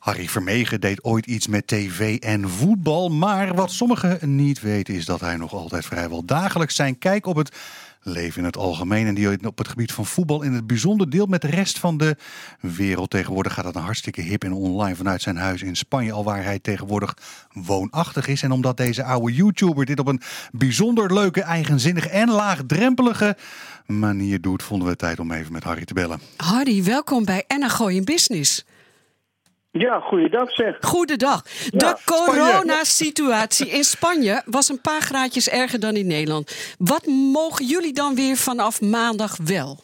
Harry Vermegen deed ooit iets met tv en voetbal. Maar wat sommigen niet weten is dat hij nog altijd vrijwel dagelijks zijn kijk op het leven in het algemeen en die op het gebied van voetbal in het bijzonder deelt met de rest van de wereld. Tegenwoordig gaat het een hartstikke hip en online vanuit zijn huis in Spanje, al waar hij tegenwoordig woonachtig is. En omdat deze oude YouTuber dit op een bijzonder leuke, eigenzinnige en laagdrempelige manier doet, vonden we het tijd om even met Harry te bellen. Harry, welkom bij Enna Gooi in Business. Ja, goeiedag zeg. Goedendag. De coronasituatie in Spanje was een paar graadjes erger dan in Nederland. Wat mogen jullie dan weer vanaf maandag wel?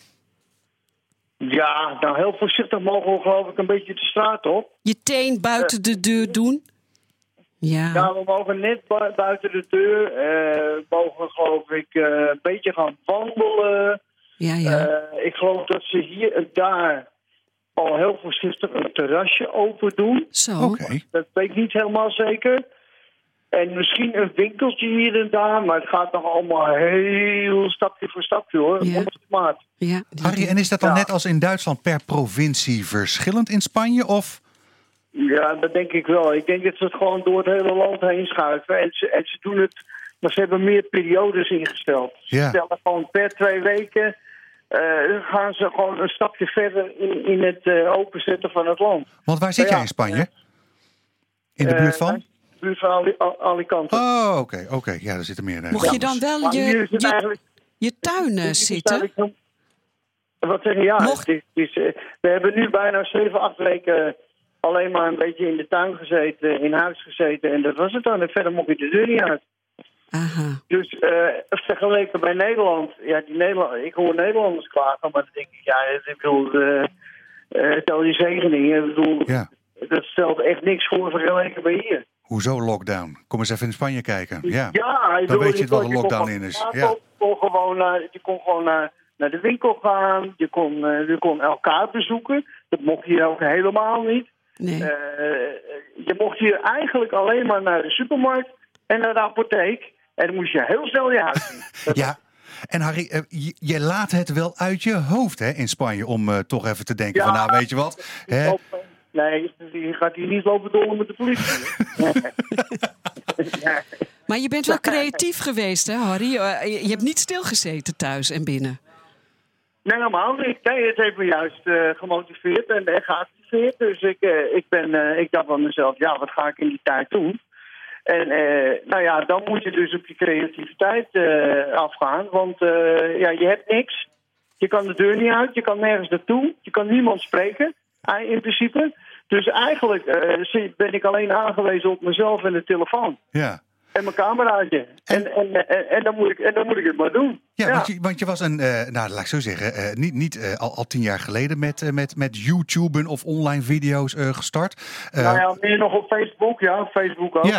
Ja, nou heel voorzichtig mogen we geloof ik een beetje de straat op. Je teen buiten de deur doen? Ja. Ja, we mogen net buiten de deur. We mogen geloof ik een beetje gaan wandelen. Ja. Ik geloof dat ze hier en daar al heel voorzichtig een terrasje open doen. Zo. Oké. Dat weet ik niet helemaal zeker. En misschien een winkeltje hier en daar, maar het gaat nog allemaal heel stapje voor stapje hoor. Ja. Maat. Ja. Harry, en is dat dan net als in Duitsland per provincie verschillend in Spanje? Of? Ja, dat denk ik wel. Ik denk dat ze het gewoon door het hele land heen schuiven. En ze doen het, maar ze hebben meer periodes ingesteld. Ja. Ze stellen gewoon per 2 weken gaan ze gewoon een stapje verder in het openzetten van het land. Want waar zit jij in Spanje? In de buurt van? In de buurt van Alicante. Oh, oké. Ja, daar zitten meer. Mocht je dan wel Maar hier is het eigenlijk- je tuin zitten? Wat zeg je? Ja, Mocht- we hebben nu bijna 7-8 weken alleen maar een beetje in de tuin gezeten, in huis gezeten. En dat was het dan. En verder mocht je de deur niet uit. Aha. Dus vergeleken bij Nederland, ja, ik hoor Nederlanders klagen, maar dan denk ik, ja, ik bedoel, tel je zegeningen. Ik bedoel, Ja. dat stelt echt niks voor vergeleken bij hier. Hoezo lockdown? Kom eens even in Spanje kijken. Ja. ik Dan bedoel, weet je wat een kon lockdown gewoon in is. straat Ja. op, je kon gewoon naar de winkel gaan. Je kon elkaar bezoeken. Dat mocht hier ook helemaal niet. Nee. Je mocht hier eigenlijk alleen maar naar de supermarkt en naar de apotheek. En dan moest je heel snel je huis zien. Ja. En Harry, je laat het wel uit je hoofd hè, in Spanje om toch even te denken van nou, weet je wat? Hè? Nee, je gaat hier niet lopen dollen met de politie. Ja. Maar je bent wel creatief geweest, hè, Harry? Je hebt niet stilgezeten thuis en binnen. Nee, helemaal niet. Nee, het heeft me juist gemotiveerd en geactiveerd. Dus ik dacht van mezelf, ja, wat ga ik in die tijd doen? En nou ja, dan moet je dus op je creativiteit afgaan. Want je hebt niks. Je kan de deur niet uit, je kan nergens naartoe. Je kan niemand spreken, in principe. Dus eigenlijk ben ik alleen aangewezen op mezelf en de telefoon. Ja. En mijn cameraatje. En dan moet ik het maar doen. Ja, want je was laat ik zo zeggen, niet al 10 jaar geleden met YouTuben of online video's gestart. Meer nog op Facebook, ja. Facebook ook.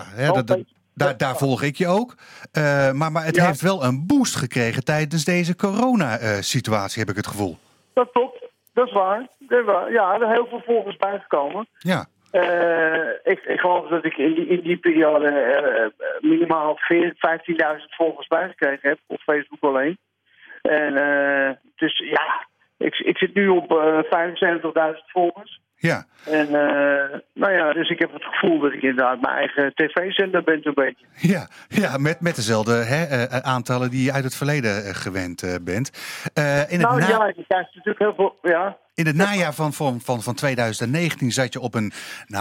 Daar volg ik je ook. Maar het heeft wel een boost gekregen tijdens deze corona-situatie, heb ik het gevoel. Dat klopt, dat is waar. Ja, er zijn heel veel volgers bijgekomen. Ja. Ik geloof dat ik in die periode minimaal 15.000 volgers bijgekregen heb op Facebook alleen. En dus ja, ik zit nu op 75.000 volgers. Ja. En dus ik heb het gevoel dat ik inderdaad mijn eigen tv-zender ben zo'n beetje. Ja, met dezelfde aantallen die je uit het verleden gewend bent. Je krijgt natuurlijk heel veel, ja. In het najaar van 2019 zat je op een,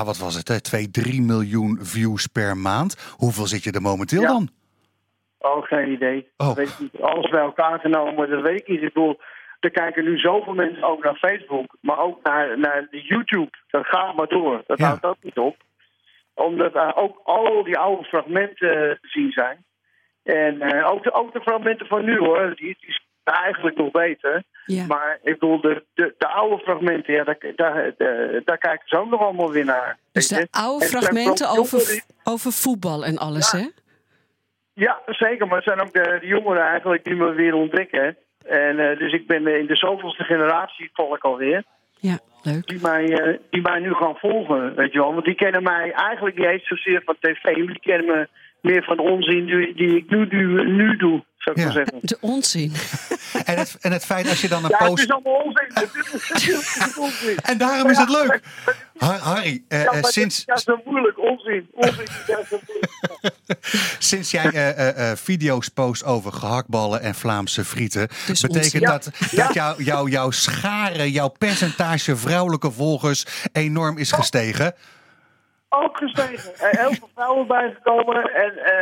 2-3 miljoen views per maand. Hoeveel zit je er momenteel dan? Oh, geen idee. Oh. Weet ik niet. Alles bij elkaar genomen, dat weet ik niet. Ik bedoel, er kijken nu zoveel mensen ook naar Facebook, maar ook naar de YouTube. Dat gaat maar door. Dat houdt ook niet op. Omdat ook al die oude fragmenten te zien zijn. En ook de fragmenten van nu hoor, die zijn eigenlijk nog beter. Ja. Maar ik bedoel, de oude fragmenten, ja, daar kijken ze ook nog allemaal weer naar. Dus de oude fragmenten over voetbal en alles, hè? Ja, zeker. Maar het zijn ook de jongeren eigenlijk die me weer ontdekken. En dus ik ben in de zoveelste generatie volk alweer. Ja, leuk. Die mij nu gaan volgen, weet je wel. Want die kennen mij eigenlijk niet eens zozeer van tv. Die kennen me meer van de onzin die ik nu doe. zou ik maar zeggen. De onzin. En het feit als je dan een Ja, het post... is allemaal onzin. Het is onzin. En daarom is het leuk. Harry, Maar sinds... het is zo moeilijk. Onzin. Onzin is juist zo moeilijk. Sinds jij video's post over gehaktballen en Vlaamse frieten, Dus betekent onzin. dat jouw schare, jouw percentage vrouwelijke volgers enorm is gestegen? Ook gestegen. Heel veel vrouwen bijgekomen.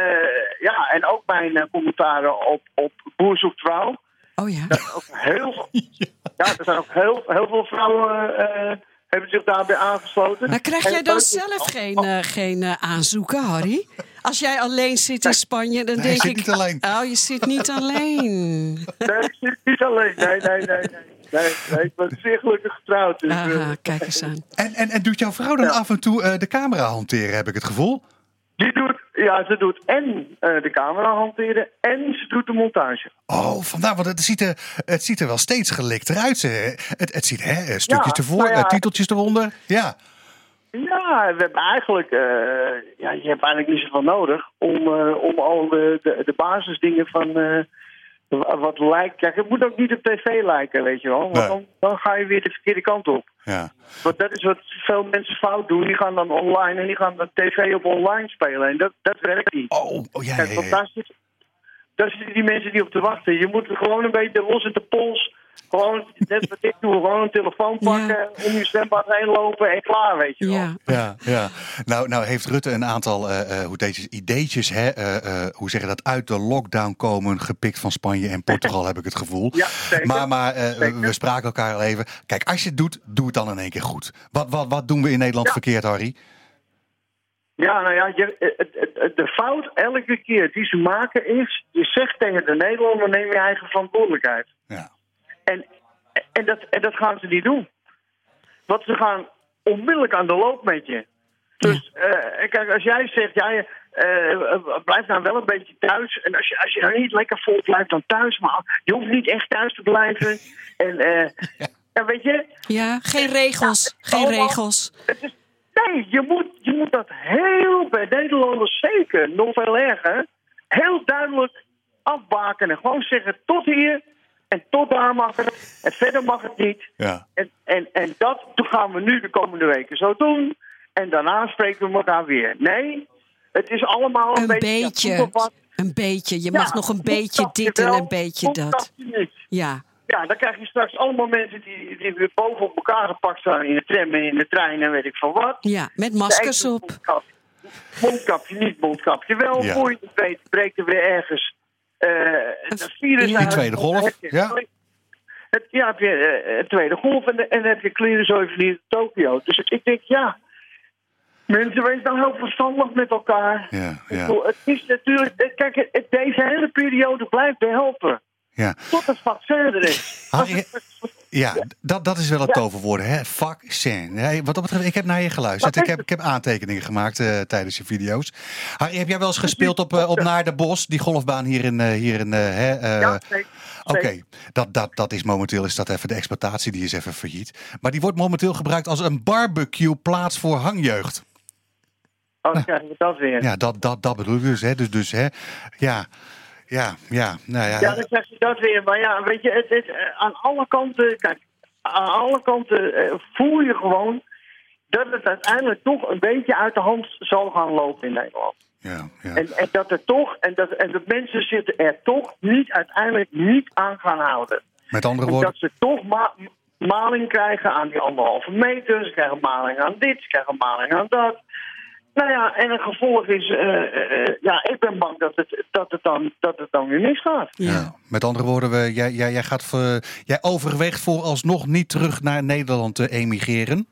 En ook mijn commentaren op Boer zoekt vrouw. Oh ja. Ook er zijn ook heel veel vrouwen hebben zich daarbij aangesloten. Maar krijg jij dan zelf geen aanzoeken, Harry? Als jij alleen zit in Spanje, dan denk zit ik... niet alleen. Oh, je zit niet alleen. Nee, ik zit niet alleen. Nee, ik ben zeer gelukkig getrouwd. Dus, Aha, kijk eens aan. En doet jouw vrouw dan af en toe de camera hanteren, heb ik het gevoel? ze doet en de camera hanteren en ze doet de montage. Oh, vandaar, want het ziet er wel steeds gelikter uit. Het ziet stukjes ervoor, titeltjes eronder. Ja. Ja, we hebben eigenlijk, je hebt eigenlijk niet zoveel nodig om al de basisdingen van wat lijkt. Kijk, het moet ook niet op tv lijken, weet je wel. Want dan ga je weer de verkeerde kant op. Ja. Want dat is wat veel mensen fout doen. Die gaan dan online en die gaan dan tv op online spelen. En dat werkt niet. Kijk, fantastisch. Daar zitten die mensen die op te wachten. Je moet gewoon een beetje los in de pols. Gewoon, net wat ik doe, gewoon een telefoon pakken, om je zwembad heen lopen en klaar, weet je wel. Ja. Nou heeft Rutte een aantal ideetjes, hoe zeg je dat, uit de lockdown komen, gepikt van Spanje en Portugal, heb ik het gevoel. Ja, zeker. Maar we spraken elkaar al even. Kijk, als je het doet, doe het dan in één keer goed. Wat doen we in Nederland verkeerd, Harry? Ja, de fout elke keer die ze maken is, je zegt tegen de Nederlander, neem je eigen verantwoordelijkheid. Ja. En dat gaan ze niet doen. Want ze gaan onmiddellijk aan de loop met je. Dus kijk, als jij zegt, blijf nou wel een beetje thuis. En als je nou niet lekker vol blijft, dan thuis. Maar je hoeft niet echt thuis te blijven. En weet je... Ja, geen regels. Geen regels. Nee, je moet dat heel bij Nederlanders zeker, nog veel erger, heel duidelijk afbakenen. Gewoon zeggen, tot hier... En tot daar mag het. En verder mag het niet. Ja. En dat gaan we nu de komende weken zo doen. En daarna spreken we elkaar weer. Nee, het is allemaal een beetje... Een beetje. Je mag nog een beetje dit en een beetje dat. Ja. Ja, dan krijg je straks allemaal mensen die weer boven op elkaar gepakt staan in de tram en in de trein en weet ik van wat. Ja, met maskers op. Mondkapje niet, mondkapje wel. Ja. Voor je het weet breekt er weer ergens... die tweede golf, heb je een tweede golf en dan heb je clearanceover in Tokio. Dus ik denk, mensen, wees nou heel verstandig met elkaar. Ja. Het is natuurlijk, kijk, deze hele periode blijft behelpen. Ja. Tot het vaccin er is. Dat is wel het toverwoord, hè? Vaccin. Wat dat betreft, ik heb naar je geluisterd. Ik heb aantekeningen gemaakt tijdens je video's. Harry, heb jij wel eens gespeeld op Naar de Bos, die golfbaan hier in ja, zeker. Oké, dat is momenteel even de exploitatie, die is even failliet. Maar die wordt momenteel gebruikt als een barbecue-plaats voor hangjeugd. Oh, dan krijgen we dat weer. Ja, dat bedoel ik dus, hè. Dus ja, nou ja. Ja, dan krijg je dat weer. Maar ja, weet je, aan alle kanten, voel je gewoon dat het uiteindelijk toch een beetje uit de hand zal gaan lopen in Nederland. Ja. En dat er toch, en dat mensen zich er toch uiteindelijk niet aan gaan houden. Met andere woorden. Dat ze toch maling krijgen aan die 1,5 meter, ze krijgen maling aan dit, ze krijgen maling aan dat. Nou ja, en het gevolg is, ik ben bang dat het dan weer misgaat. Ja. Met andere woorden, jij overweegt vooralsnog niet terug naar Nederland te emigreren?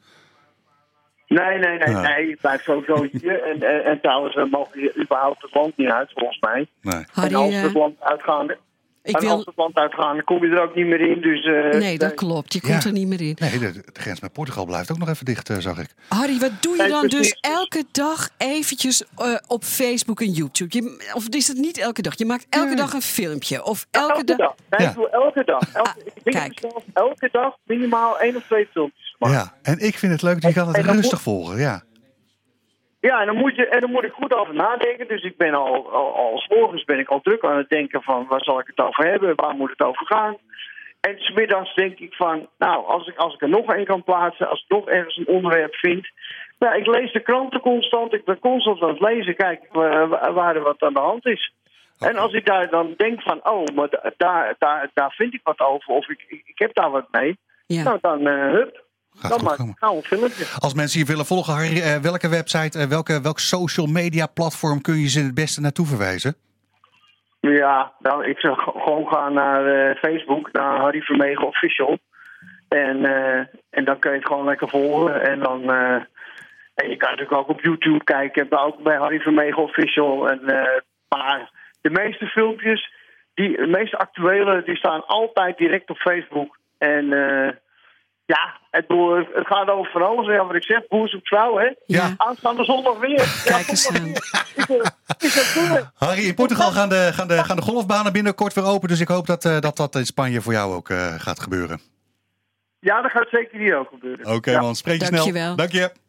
Nee, ik blijf sowieso hier. En trouwens, we mogen hier überhaupt het land niet uit, volgens mij. Nee. Harry, en als we het land uitgaan... Als het land uitgaan, dan kom je er ook niet meer in. Dus, nee, dat klopt. Je komt er niet meer in. Nee, de grens met Portugal blijft ook nog even dicht, zag ik. Harry, wat doe je dan dus elke dag eventjes op Facebook en YouTube? Of is het niet elke dag? Je maakt elke dag een filmpje? Of elke dag? Nee, ik doe elke dag. Ik denk elke dag minimaal 1 of 2 filmpjes maken. Ja, en ik vind het leuk, die gaan het rustig volgen, ja. Ja, en dan moet ik goed over nadenken. Dus ik ben al 's morgens ben ik al druk aan het denken van waar zal ik het over hebben, waar moet het over gaan. En 's middags denk ik van, nou, als ik er nog één kan plaatsen, als ik nog ergens een onderwerp vind. Nou, ik lees de kranten constant, ik ben constant aan het lezen, kijk waar er wat aan de hand is. Okay. En als ik daar dan denk van, maar daar vind ik wat over, of ik heb daar wat mee. Ja. Nou, dan dan gaan we een filmpje. Als mensen je willen volgen, Harry, welke website, welk social media platform kun je ze het beste naartoe verwijzen? Ja, nou, ik zou gewoon gaan naar Facebook, naar Harry Vermegen Official. En dan kun je het gewoon lekker volgen. En dan en je kan natuurlijk ook op YouTube kijken, maar ook bij Harry Vermegen Official. Maar de meeste filmpjes, de meest actuele, die staan altijd direct op Facebook. En het gaat over van alles. Ja, wat ik zeg, boer zoekt vrouw, hè? Ja. Aanstaande zondag weer. Kijk eens aan. Harry, in Portugal gaan de golfbanen binnenkort weer open. Dus ik hoop dat in Spanje voor jou ook gaat gebeuren. Ja, dat gaat zeker hier ook gebeuren. Oké, man. Spreek je snel. Dankjewel. Dank je.